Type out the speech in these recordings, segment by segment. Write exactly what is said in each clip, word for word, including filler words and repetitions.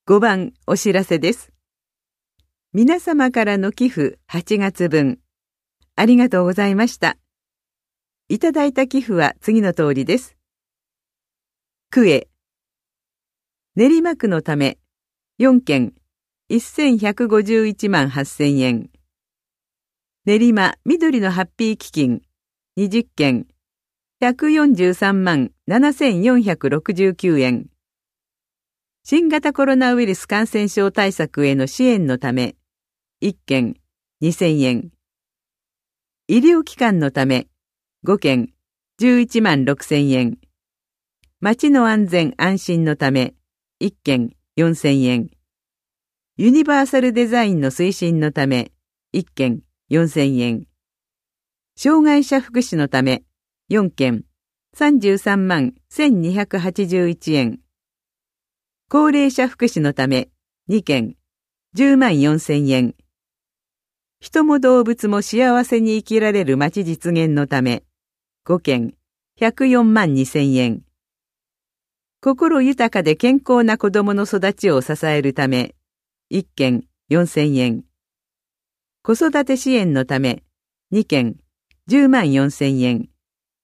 ごばんお知らせです。皆様からの寄付はちがつぶん、ありがとうございました。いただいた寄付は次の通りです。区へ。練馬区のため、よんけん、せんひゃくごじゅういちまんはっせんえん。練馬緑のハッピー基金、にじゅっけん、ひゃくよんじゅうさんまんななせんよんひゃくろくじゅうきゅうえん。新型コロナウイルス感染症対策への支援のため、いっけん、にせんえん。医療機関のため、ごけん、じゅういちまんろくせんえん。町の安全安心のため、いっけん、よんせんえん。ユニバーサルデザインの推進のため、いっけん、よんせんえん。障害者福祉のため、よんけん、さんじゅうさんまんせんにひゃくはちじゅういちえん。高齢者福祉のため、にけん、じゅうまんよんせんえん。人も動物も幸せに生きられる町実現のため、ごけん、ひゃくよんまんにせんえん。心豊かで健康な子どもの育ちを支えるため、いっけん、よんせんえん。子育て支援のため、にけん、じゅうまんよんせんえん。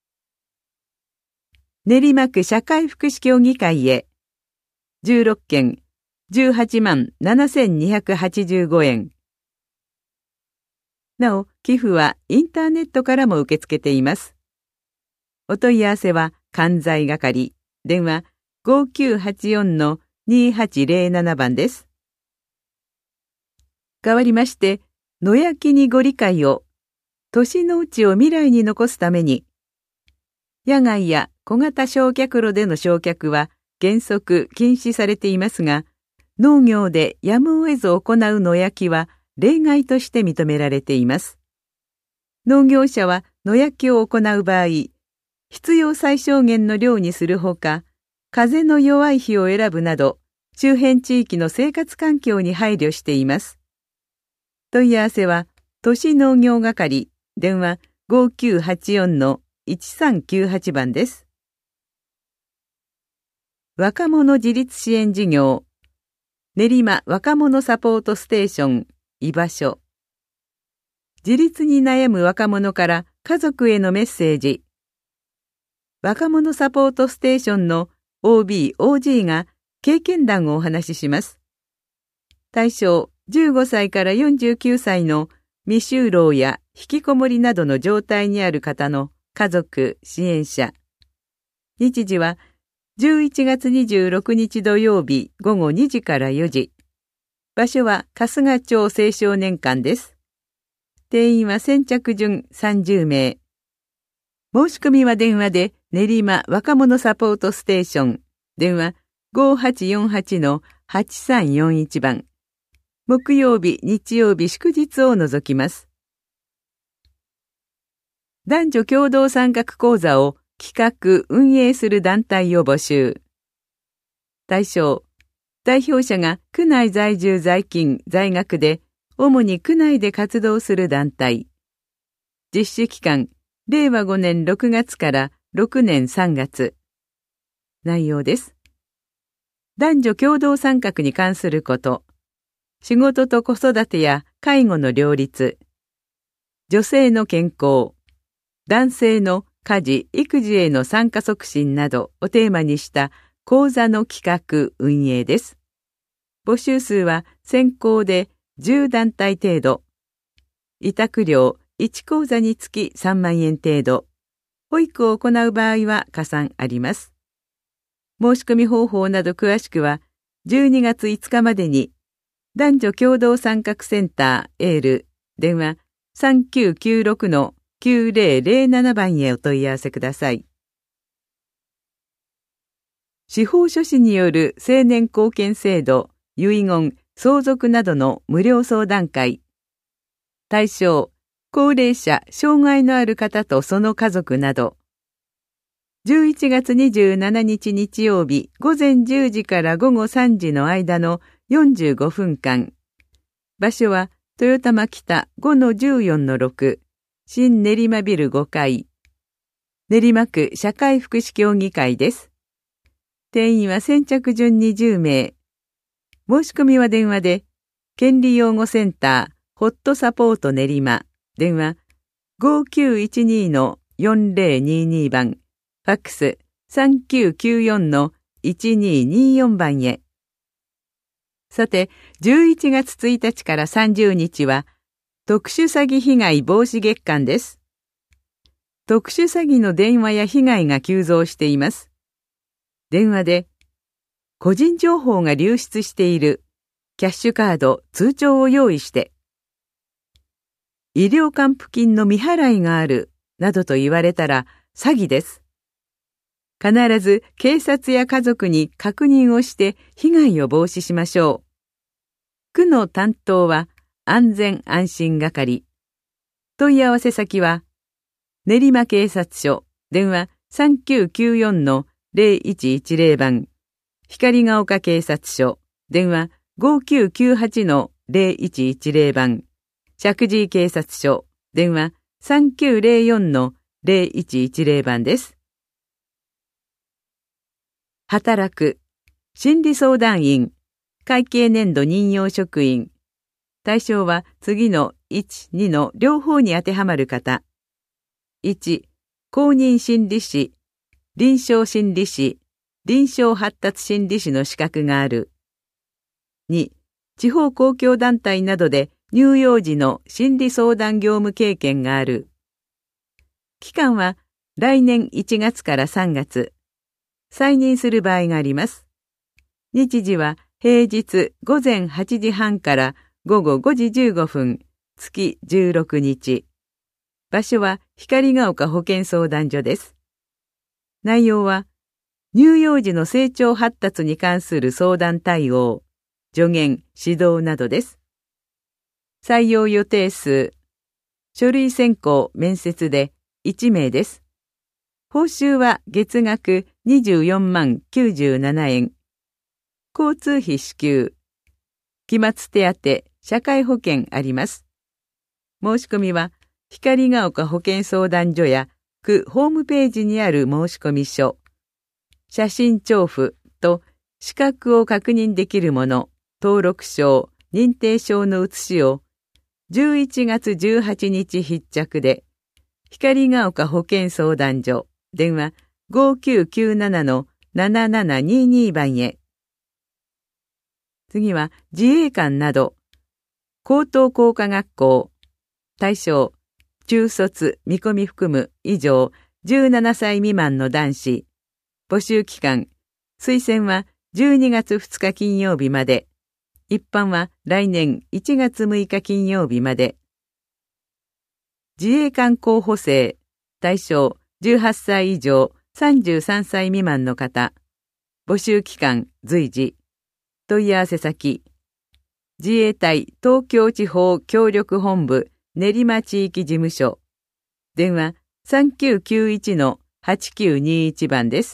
練馬区社会福祉協議会へ、じゅうろっけん、じゅうはちまんななせんにひゃくはちじゅうごえん。なお、寄付はインターネットからも受け付けています。お問い合わせは、関西係、電話 ごきゅうはちよん にはちぜろなな 番です。代わりまして、野焼きにご理解を、都市農地を未来に残すために、野外や小型焼却炉での焼却は原則禁止されていますが、農業でやむを得ず行う野焼きは例外として認められています。農業者は野焼きを行う場合、必要最小限の量にするほか、風の弱い日を選ぶなど、周辺地域の生活環境に配慮しています。問い合わせは、都市農業係、電話 ごきゅうはちよん いちさんきゅうはち 番です。若者自立支援事業、練馬若者サポートステーション、居場所。自立に悩む若者から家族へのメッセージ。若者サポートステーションの オービー、オージー が経験談をお話しします。対象じゅうごさいからよんじゅうきゅうさいの未就労や引きこもりなどの状態にある方の家族、支援者。日時はじゅういちがつにじゅうろくにち土曜日ごごにじからよじ。場所は春日町青少年館です。定員は先着順さんじゅうめい。申し込みは電話で練馬若者サポートステーション、電話 ごはちよんはち はちさんよんいち 番。木曜日、日曜日、祝日を除きます。男女共同参画講座を企画・運営する団体を募集。対象、代表者が区内在住在勤在学で、主に区内で活動する団体。実施期間、れいわごねんろくがつからろくねんさんがつ。内容です。男女共同参画に関すること。仕事と子育てや介護の両立。女性の健康。男性の家事・育児への参加促進などをテーマにした講座の企画・運営です。募集数は先行でじゅうだんたい程度。委託料いち講座につきさんまんえん程度。保育を行う場合は加算あります。申し込み方法など詳しくはじゅうにがついつかまでに男女共同参画センターエール電話 さんきゅうきゅうろく きゅうぜろぜろなな 番へお問い合わせください。司法書士による青年貢献制度、遺言、相続などの無料相談会。対象、高齢者、障害のある方とその家族など。じゅういちがつにじゅうしちにち日曜日ごぜんじゅうじからごごさんじの間のよんじゅうごふんかん。場所は豊玉北 ごのじゅうよんのろく。新練馬ビルごかい。練馬区社会福祉協議会です。定員は先着順にじゅうめい。 申し込みは電話で、権利擁護センター、ホットサポート練馬、電話 ごきゅういちに のよんぜろにに 番、ファックス さんきゅうきゅうよん のいちにによん 番へ。さて、じゅういちがつついたちからさんじゅうにちは、特殊詐欺被害防止月間です。特殊詐欺の電話や被害が急増しています。電話で、個人情報が流出している、キャッシュカード、通帳を用意して、医療還付金の未払いがある、などと言われたら詐欺です。必ず警察や家族に確認をして被害を防止しましょう。区の担当は安全安心係。問い合わせ先は練馬警察署電話 さんきゅうきゅうよん のぜろいちいちぜろ 番、光が丘警察署電話 ごきゅうきゅうはち のぜろいちいちぜろ 番、石神井警察署電話 さんきゅうぜろよん のぜろいちいちぜろ 番です。働く、心理相談員、会計年度任用職員。対象は次のいち、にの両方に当てはまる方。いち、公認心理師、臨床心理師、臨床発達心理師の資格がある。に、地方公共団体などで乳幼児の心理相談業務経験がある。期間は来年いちがつからさんがつ。再任する場合があります。日時は平日ごぜんはちじはんからごごごじじゅうごふん、月じゅうろくにち。場所は光が丘保健相談所です。内容は、乳幼児の成長発達に関する相談対応、助言、指導などです。採用予定数、書類選考、面接でいちめいです。報酬は月額にじゅうよんまんきゅうじゅうななえん。交通費支給。期末手当、社会保険あります。申し込みは、光が丘保健相談所や区ホームページにある申込書。写真調付と資格を確認できるもの、登録証、認定証の写しをじゅういちがつじゅうはちにち必着で、光が丘保健相談所。電話 ごきゅうきゅうなな のななななにに 番へ。次は自衛官など、高等工科学校、対象、中卒、見込み含む以上じゅうななさい未満の男子、募集期間、推薦はじゅうにがつふつか金曜日まで、一般は来年いちがつむいか金曜日まで。自衛官候補生、対象、じゅうはっさい以上さんじゅうさんさい未満の方。募集期間随時。問い合わせ先。自衛隊東京地方協力本部練馬地域事務所。電話 さんきゅうきゅういち のはちきゅうにいち 番です。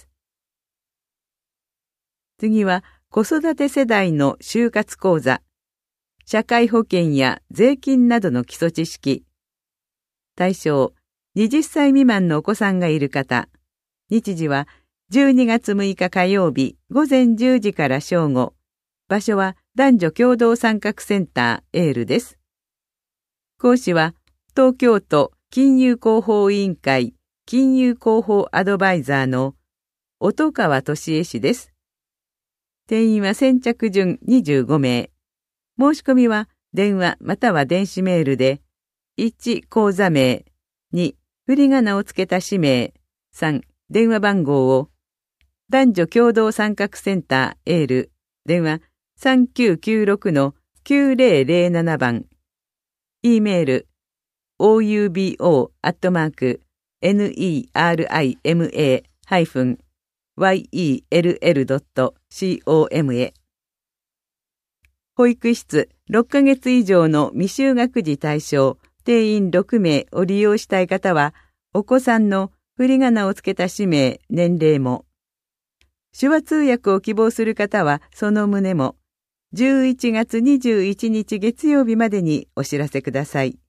次は子育て世代の就活講座。社会保険や税金などの基礎知識。対象、はたち未満のお子さんがいる方。日時はじゅうにがつむいか火曜日ごぜんじゅうじから正午。場所は男女共同参画センターエールです。講師は東京都金融広報委員会金融広報アドバイザーの音川俊恵氏です。定員は先着順にじゅうごめい。申し込みは電話または電子メールでいち講座名、に振り仮名をつけた氏名、さん電話番号を男女共同参画センターエール電話 さんきゅうきゅうろく のきゅうぜろぜろなな 番、E メール オーユービーオー アットマーク ネルマ イーエルエル ドット コム へ。保育室ろっかげつ以上の未就学児対象定員ろくめいを利用したい方は、お子さんの振り仮名をつけた氏名、年齢も。手話通訳を希望する方はその旨も、じゅういちがつにじゅういちにち月曜日までにお知らせください。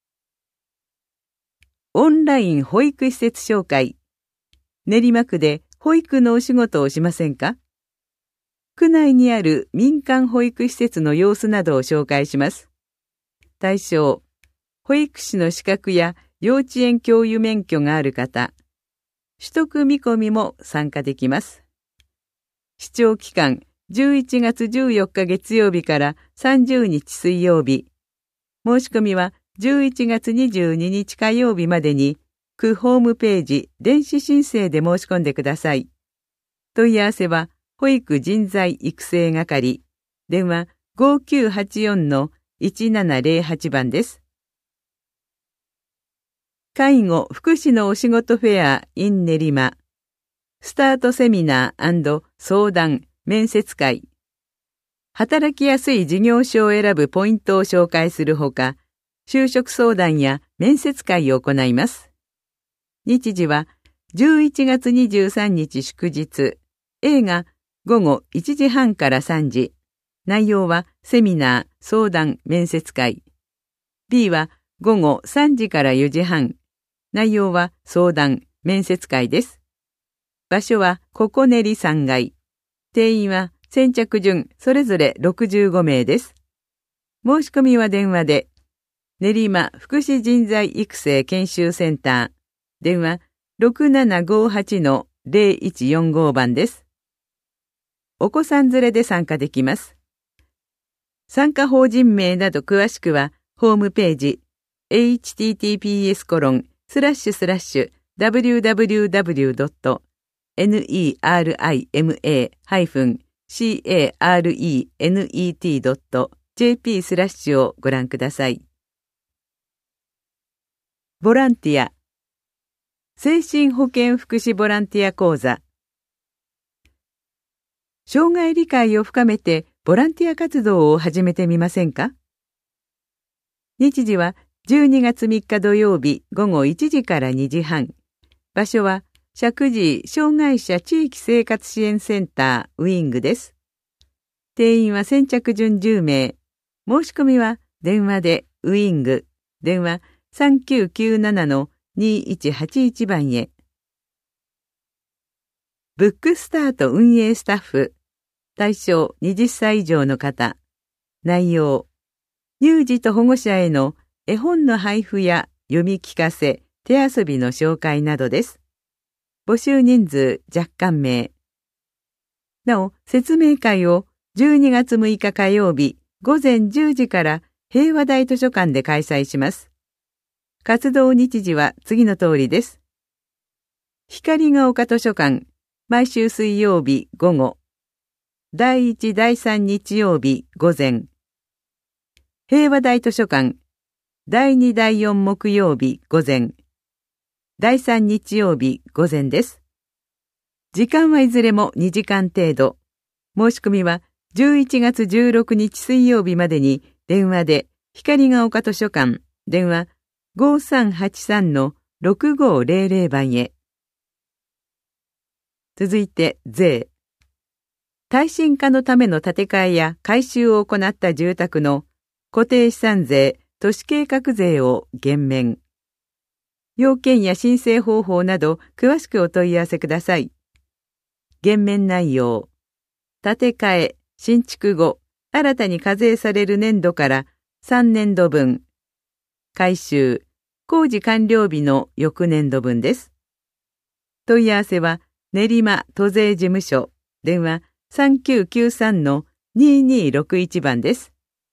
オンライン保育施設紹介。練馬区で保育のお仕事をしませんか？ 区内にある民間保育施設の様子などを紹介します。対象、保育士の資格や幼稚園教諭免許がある方、取得見込みも参加できます。視聴期間、じゅういちがつじゅうよっか月曜日からさんじゅうにち水曜日。申し込みはじゅういちがつにじゅうににち火曜日までに、区ホームページ、電子申請で申し込んでください。問い合わせは、保育人材育成係、電話 ごきゅうはちよんのいちななゼロはち 番です。介護・福祉のお仕事フェア in 練馬、スタートセミナー&相談・面接会、働きやすい事業所を選ぶポイントを紹介するほか、就職相談や面接会を行います。日時はじゅういちがつにじゅうさんにち祝日、A がごごいちじはんからさんじ、内容はセミナー、相談、面接会。B はごごさんじからよじはん、内容は相談、面接会です。場所はここ練りさんがい。定員は先着順それぞれろくじゅうごめいです。申し込みは電話で、練馬福祉人材育成研修センター、電話 ろくななごはちのゼロいちよんご 番です。お子さん連れで参加できます。参加法人名など詳しくは、ホームページ、エイチティーティーピーエスコロンスラッシュスラッシュダブリューダブリューダブリュードットネリマダッシュカレネット ジェーピー スラッシュをご覧ください。ボランティア、精神保健福祉ボランティア講座。障害理解を深めてボランティア活動を始めてみませんか？日時はじゅうにがつみっか土曜日ごごいちじからにじはん。場所は石神井障害者地域生活支援センターウィングです。定員は先着順じゅうめい。申し込みは電話でウィング、電話さんきゅうきゅうななのにいちはちいち 番へ。ブックスタート運営スタッフ、対象はたち以上の方。内容、乳児と保護者への絵本の配布や読み聞かせ、手遊びの紹介などです。募集人数若干名。なお、説明会をじゅうにがつむいか火曜日ごぜんじゅうじから平和大図書館で開催します。活動日時は次の通りです。光が丘図書館、毎週水曜日午後。だいいちだいさん日曜日午前。平和大図書館、だいにだいよん木曜日午前。だいさん日曜日午前です。時間はいずれもにじかん程度。申し込みはじゅういちがつじゅうろくにち水曜日までに電話で光が丘図書館、電話ごさんはちさんのろくごゼロゼロ 番へ。続いて税。耐震化のための建て替えや改修を行った住宅の固定資産税、都市計画税を減免。要件や申請方法など詳しくお問い合わせください。減免内容。建て替え、新築後、新たに課税される年度からさんねんどぶん。改修、工事完了日の翌年度分です。問い合わせは練馬都税事務所、電話さんきゅうきゅうさんのににろくいち 番です。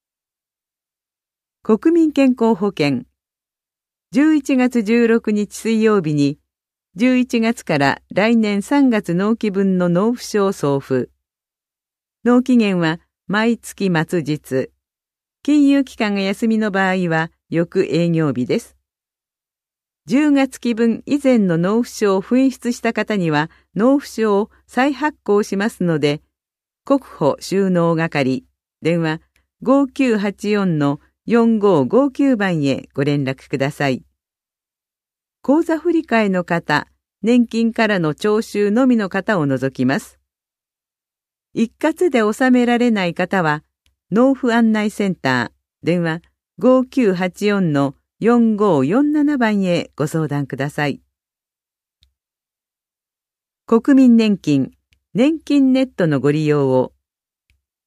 国民健康保険。じゅういちがつじゅうろくにち水曜日に、じゅういちがつから来年さんがつ納期分の納付書を送付。納期限は毎月末日。金融機関が休みの場合は翌営業日です。じゅうがつ期分以前の納付書を紛失した方には納付書を再発行しますので、国保収納係、電話ごきゅうはちよんのよんごごきゅう 番へご連絡ください。口座振替の方、年金からの徴収のみの方を除きます。一括で納められない方は、納付案内センター、電話ごきゅうはちよんのよんごよんなな 番へご相談ください。国民年金、年金ネットのご利用を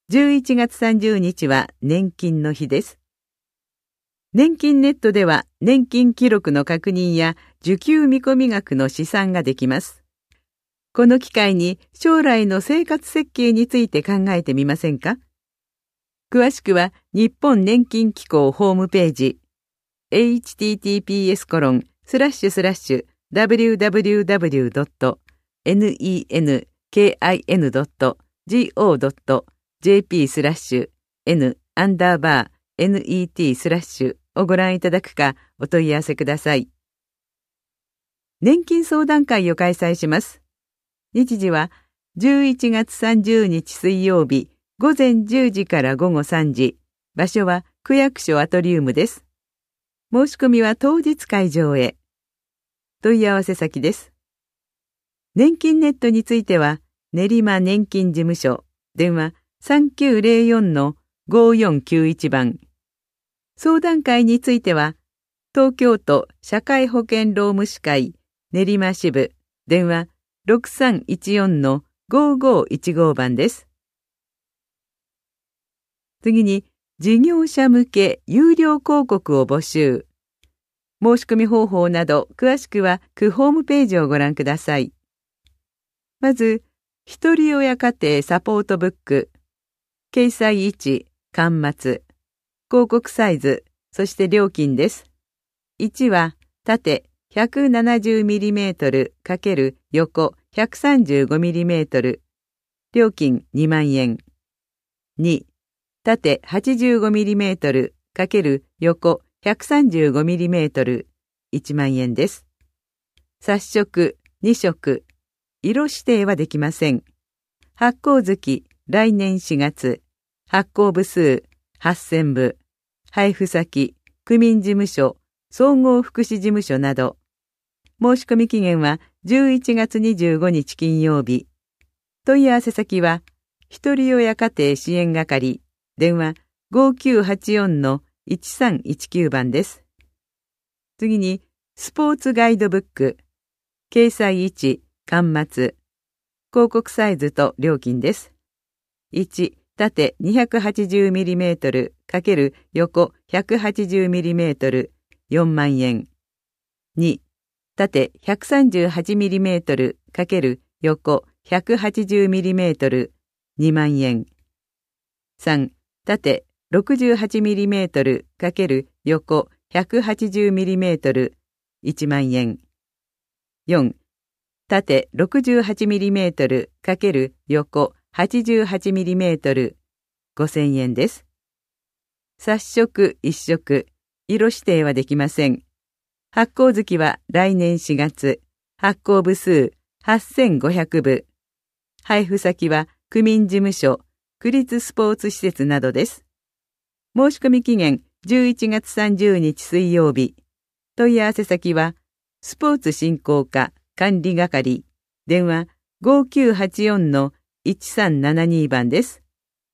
じゅういちがつさんじゅうにちは年金の日です。年金ネットでは年金記録の確認や受給見込み額の試算ができます。この機会に将来の生活設計について考えてみませんか？詳しくは日本年金機構ホームページ エイチティーティーピーエスコロンスラッシュスラッシュダブリューダブリューダブリュードットネンキンドットゴードットジェーピー スラッシュ n アンダーバー net スラッシュをご覧いただくかお問い合わせください。年金相談会を開催します。日時はじゅういちがつさんじゅうにち水曜日ごぜんじゅうじからごごさんじ。場所は区役所アトリウムです。申し込みは当日会場へ。問い合わせ先です。年金ネットについては練馬年金事務所電話 さんきゅうゼロよんのごよんきゅういち 番。相談会については東京都社会保険労務士会練馬支部電話 ろくさんいちよんのごごいちご 番です。次に事業者向け有料広告を募集。申し込み方法など詳しくは区ホームページをご覧ください。まず、ひとり親家庭サポートブック、掲載位置、巻末、広告サイズ、そして料金です。いちは縦 ひゃくななじゅうミリメートル×横 ひゃくさんじゅうごミリメートル、料金にまんえん。に、縦 はちじゅうごミリメートル×横 ひゃくさんじゅうごミリメートル、いちまんえんです。冊色にしょく、色指定はできません。発行月、来年しがつ、発行部数、はっせんぶ、配布先、区民事務所、総合福祉事務所など。申し込み期限はじゅういちがつにじゅうごにち金曜日。問い合わせ先は、ひとり親家庭支援係、電話 ごきゅうはちよんのいちさんいちきゅう 番です。次に、スポーツガイドブック、掲載位置、巻末、広告サイズと料金です。いち、縦 にひゃくはちじゅうミリメートル×横 ひゃくはちじゅうミリメートル、よんまんえん。に、縦 ひゃくさんじゅうはちミリメートル×横 ひゃくはちじゅうミリメートル、にまんえん。さん、縦 ろくじゅうはちミリメートル×横 ひゃくはちじゅうミリメートル、いちまんえん。よん、縦 ろくじゅうはちミリメートル×横 はちじゅうはちミリメートル、ごせんえんです。冊色一色、色指定はできません。発行月は来年しがつ、発行部数はっせんごひゃくぶ、配布先は区民事務所、区立スポーツ施設などです。申し込み期限じゅういちがつさんじゅうにち水曜日。問い合わせ先は、スポーツ振興課管理係、電話 ごきゅうはちよんのいちさんななに 番です。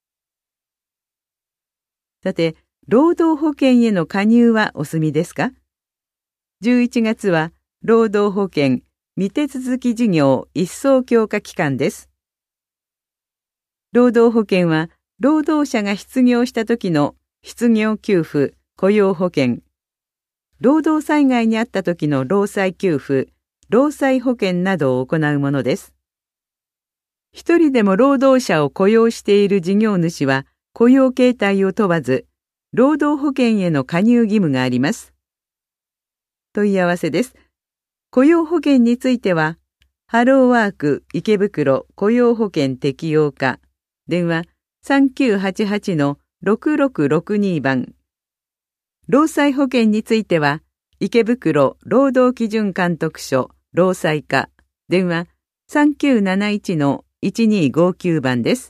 さて、労働保険への加入はお済みですか？じゅういちがつは労働保険未手続き事業一層強化期間です。労働保険は労働者が失業した時の失業給付、雇用保険、労働災害にあった時の労災給付、労災保険などを行うものです。一人でも労働者を雇用している事業主は雇用形態を問わず、労働保険への加入義務があります。問い合わせです。雇用保険については、ハローワーク池袋雇用保険適用課、電話 さんきゅうはちはちのろくろくろくに 番。労災保険については、池袋労働基準監督署労災課、電話 さんきゅうなないちのいちにごきゅう 番です。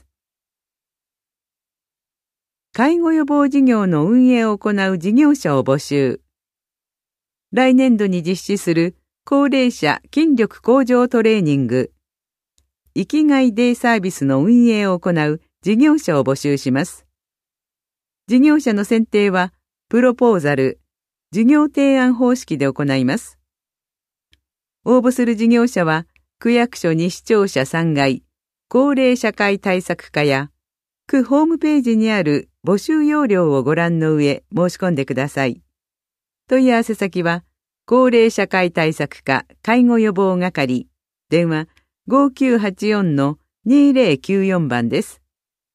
介護予防事業の運営を行う事業者を募集。来年度に実施する高齢者筋力向上トレーニング、生きがいデイサービスの運営を行う事業者を募集します。事業者の選定は、プロポーザル、事業提案方式で行います。応募する事業者は、区役所西庁舎さんがい、高齢社会対策課や、 区ホームページにある募集要領をご覧の上申し込んでください。問い合わせ先は、高齢社会対策課介護予防係、電話 ごきゅうはちよんのにぜろきゅうよん 番です。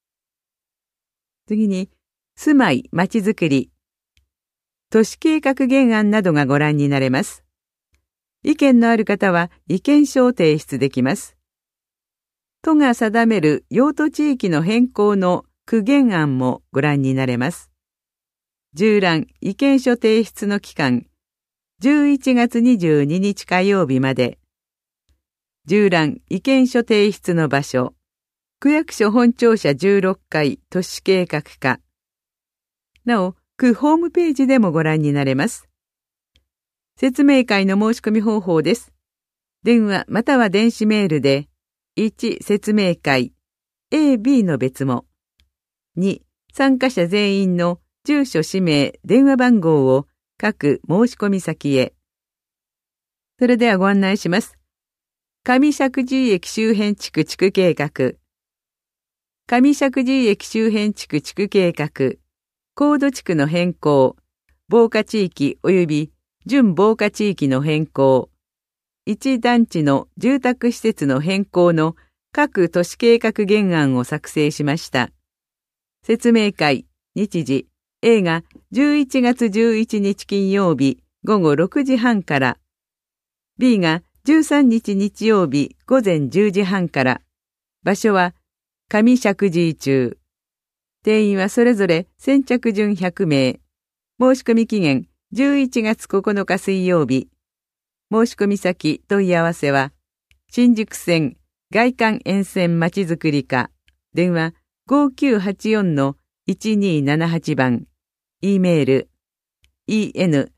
次に、住まい・まちづくり、都市計画原案などがご覧になれます。意見のある方は意見書を提出できます。都が定める用途地域の変更の区原案もご覧になれます。縦覧意見書提出の期間、じゅういちがつにじゅうににち火曜日まで。縦覧意見書提出の場所、区役所本庁舎じゅうろっかい都市計画課。なお、区ホームページでもご覧になれます。説明会の申し込み方法です。電話または電子メールで、いち説明会 エービー の別も、に参加者全員の住所氏名電話番号を各申し込み先へ。それではご案内します。上石神井駅周辺地区地区計画、上石神井駅周辺地区地区計画、高度地区の変更、防火地域及び準防火地域の変更、一団地の住宅施設の変更の各都市計画原案を作成しました。説明会、日時、A がじゅういちがつじゅういちにち金曜日ごごろくじはんから、B がじゅうさんにち日曜日ごぜんじゅうじはんから、場所は上石神井中。定員はそれぞれ先着順ひゃくめい。申し込み期限じゅういちがつここのか水曜日。申し込み先問い合わせは、新宿線外環沿線まちづくり課、電話 ごきゅうはちよんのいちにななはち 番、E メール、en-machi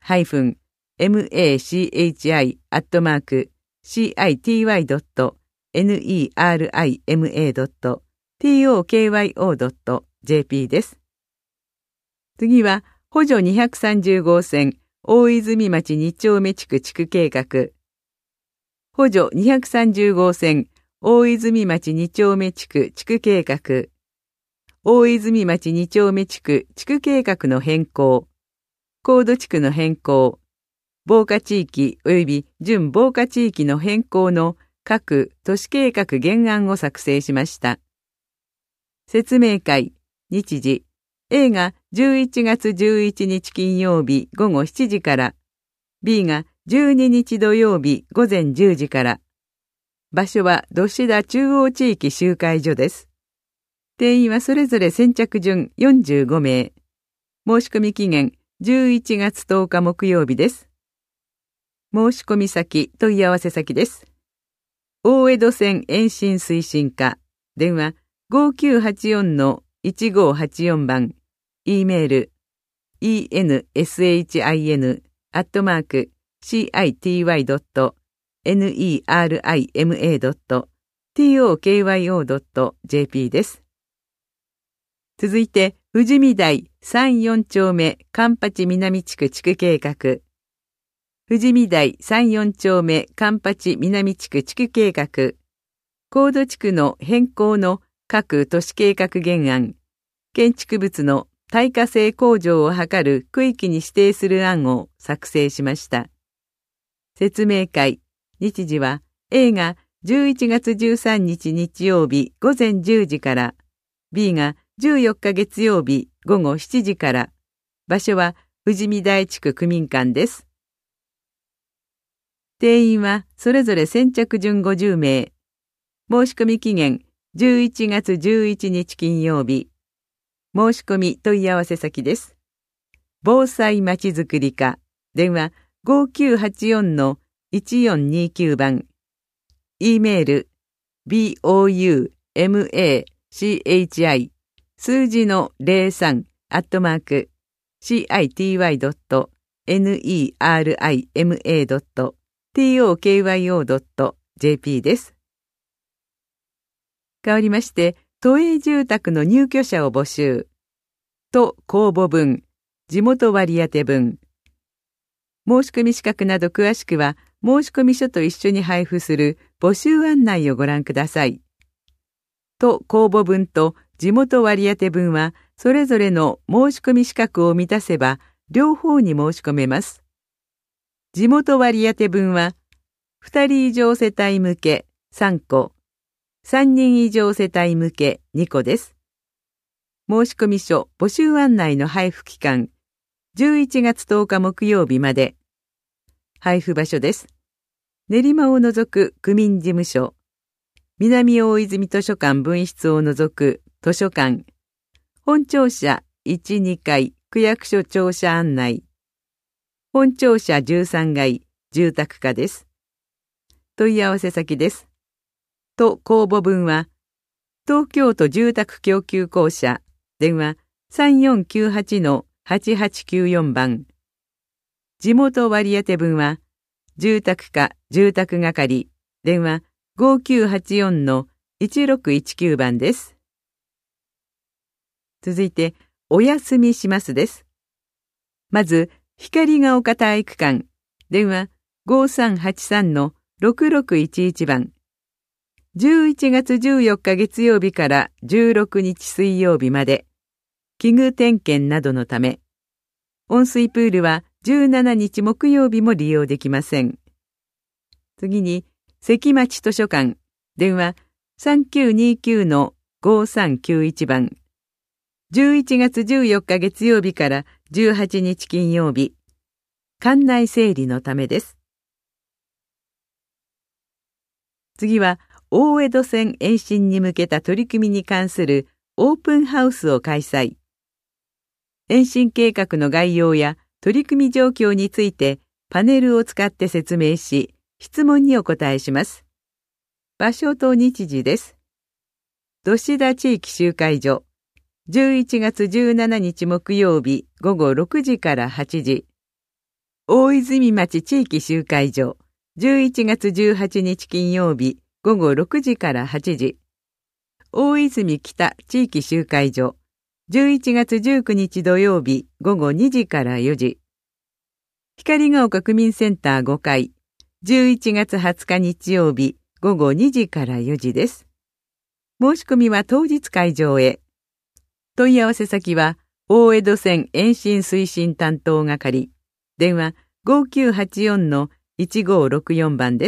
アットマーク city.nerima.tokyo.jp です。次は、補助にひゃくさんじゅうごう線大泉町に丁目地区地区計画。補助にひゃくさんじゅうごう線大泉町に丁目地区地区計画。大泉町に丁目地区地区計画の変更。高度地区の変更。防火地域及び準防火地域の変更の各都市計画原案を作成しました。説明会、日時、A がじゅういちがつじゅういちにち金曜日ごごしちじから、B がじゅうににち土曜日ごぜんじゅうじから、場所は土志田中央地域集会所です。定員はそれぞれ先着順よんじゅうごめい。申し込み期限じゅういちがつとおか木曜日です。申し込み先、問い合わせ先です。大江戸線延伸推進課、電話 ごきゅうはちよんのいちごはちよん 番、E メール、enshin アットマーク city.nerima.tokyo.jp です。続いて、富士見台さんよん丁目環八南地区地区計画。富士見台さんよん丁目環八南地区地区計画。高度地区の変更の各都市計画原案。建築物の耐火性向上を図る区域に指定する案を作成しました。説明会、日時は A がじゅういちがつじゅうさんにち日曜日ごぜんじゅうじから、B がじゅうよっか月曜日ごごしちじから、場所は富士見台地区区民館です。定員はそれぞれ先着順ごじゅうめい。申し込み期限じゅういちがつじゅういちにち金曜日。申し込み問い合わせ先です。防災まちづくり課、電話 ごきゅうはちよんのいちよんにきゅう 番。E メール、boumachi 数字のゼロさんアットマーク city.nerima.tokyo.jp です。変わりまして、都営住宅の入居者を募集。都公募分、地元割当分。申し込み資格など詳しくは、申込書と一緒に配布する募集案内をご覧ください。都公募分と地元割当分はそれぞれの申し込み資格を満たせば両方に申し込めます。地元割当分はふたり以上世帯向けさんこ、さんにん以上世帯向けにこです。申込書募集案内の配布期間、じゅういちがつとおか木曜日まで。配布場所です。練馬を除く区民事務所、南大泉図書館分室を除く図書館、本庁舎いち、にかい区役所庁舎案内、本庁舎じゅうさんがい住宅課です。問い合わせ先です。と公募分は、東京都住宅供給公社、電話 さんよんきゅうはちのはちはちきゅうよん 番。地元割当分は、住宅課住宅係、電話ごきゅうはちよんのいちろくいちきゅう 番です。続いて、お休みしますです。まず、光が丘体育館、電話ごさんはちさんのろくろくいちいち 番。じゅういちがつじゅうよっか月曜日からじゅうろくにち水曜日まで、器具点検などのため、温水プールはじゅうしちにち木曜日も利用できません。次に、関町図書館、電話さんきゅうにきゅうのごさんきゅういち 番。じゅういちがつじゅうよっか月曜日からじゅうはちにち金曜日、館内整理のためです。次は、大江戸線延伸に向けた取り組みに関するオープンハウスを開催。延伸計画の概要や取り組み状況についてパネルを使って説明し、質問にお答えします。場所と日時です。土志田地域集会所、じゅういちがつじゅうしちにち木曜日ごごろくじからはちじ。大泉町地域集会所、じゅういちがつじゅうはちにち金曜日ごごろくじからはちじ。大泉北地域集会所、じゅういちがつじゅうくにち土曜日ごごにじからよじ。光が丘区民センターごかい、じゅういちがつはつか日曜日ごごにじからよじです。申し込みは当日会場へ。問い合わせ先は大江戸線延伸推進担当係、電話ごきゅうはちよんのいちごろくよん 番です。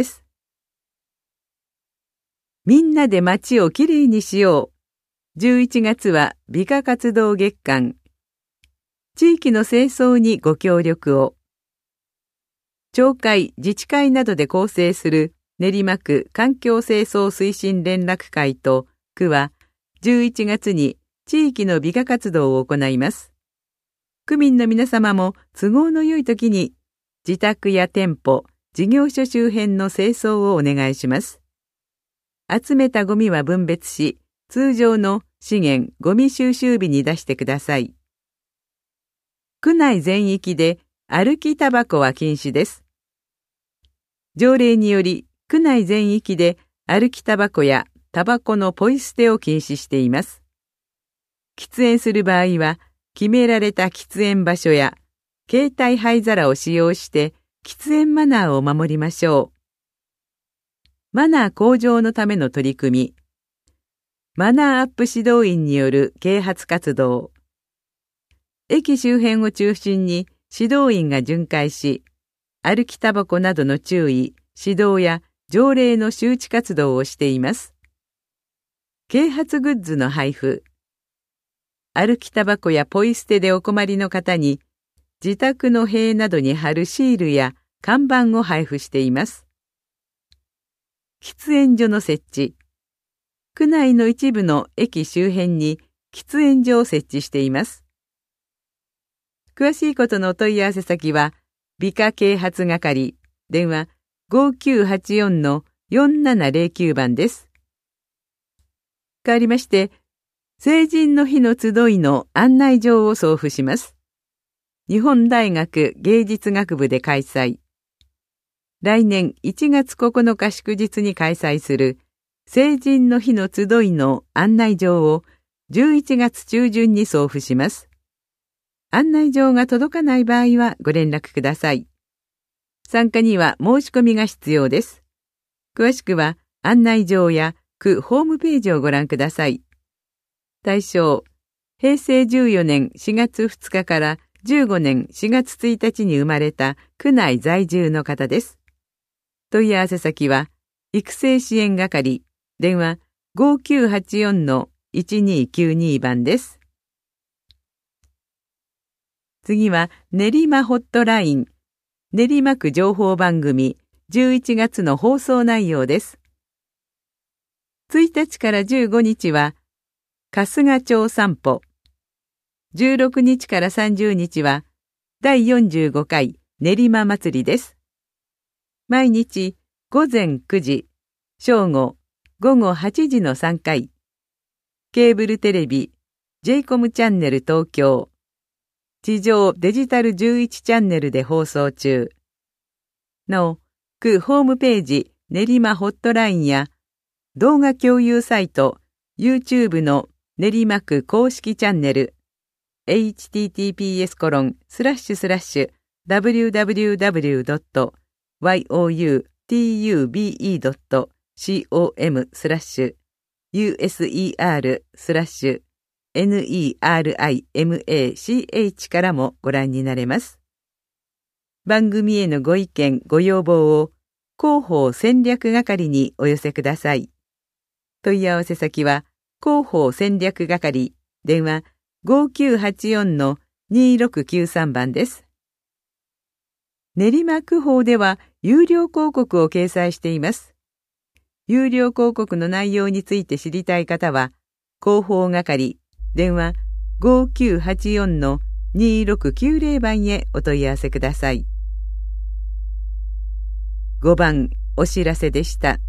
みんなで街をきれいにしよう。じゅういちがつは美化活動月間。地域の清掃にご協力を。町会、自治会などで構成する練馬区環境清掃推進連絡会と区はじゅういちがつに地域の美化活動を行います。区民の皆様も都合の良い時に自宅や店舗、事業所周辺の清掃をお願いします。集めたゴミは分別し、通常の資源ゴミ収集日に出してください。区内全域で歩きタバコは禁止です。条例により、区内全域で歩きタバコやタバコのポイ捨てを禁止しています。喫煙する場合は、決められた喫煙場所や携帯灰皿を使用して喫煙マナーを守りましょう。マナー向上のための取り組み。マナーアップ指導員による啓発活動。駅周辺を中心に指導員が巡回し、歩きタバコなどの注意、指導や条例の周知活動をしています。啓発グッズの配布。歩きタバコやポイ捨てでお困りの方に、自宅の塀などに貼るシールや看板を配布しています。喫煙所の設置。区内の一部の駅周辺に喫煙所を設置しています。詳しいことのお問い合わせ先は、美化啓発係、電話ごきゅうはちよんのよんななぜろきゅう 番です。変わりまして、成人の日の集いの案内状を送付します。日本大学芸術学部で開催。来年いちがつここのか祝日に開催する成人の日の集いの案内状をじゅういちがつ中旬に送付します。案内状が届かない場合はご連絡ください。参加には申し込みが必要です。詳しくは案内状や区ホームページをご覧ください。 対象、へいせいじゅうよねんしがつふつかからじゅうごねんしがつついたちに生まれた区内在住の方です。問い合わせ先は、育成支援係、電話 ごきゅうはちよんのいちにきゅうに 番です。次は練馬ホットライン、練馬区情報番組じゅういちがつの放送内容です。ついたちからじゅうごにちは、春日町散歩。じゅうろくにちからさんじゅうにちは、だいよんじゅうごかい練馬祭りです。毎日ごぜんくじ、正午、ごごはちじのさんかい。ケーブルテレビ、ジェイコム チャンネル東京。地上デジタルじゅういちチャンネルで放送中。なお、区ホームページ練馬ホットラインや動画共有サイト YouTube の練馬区公式チャンネル エイチティーティーピーエスコロンスラッシュスラッシュダブリューダブリューダブリュードットワイオーユーティーユービーイードットコム スラッシュ ユーエスイーアール スラッシュ ネルマチからもご覧になれます。番組へのご意見ご要望を広報戦略係にお寄せください。問い合わせ先は広報戦略係、電話 ごきゅうはちよんのにろくきゅうさん 番です。練馬区報では有料広告を掲載しています。有料広告の内容について知りたい方は、広報係、電話 ごきゅうはちよんのにろくきゅうぜろ 番へお問い合わせください。ごばんお知らせでした。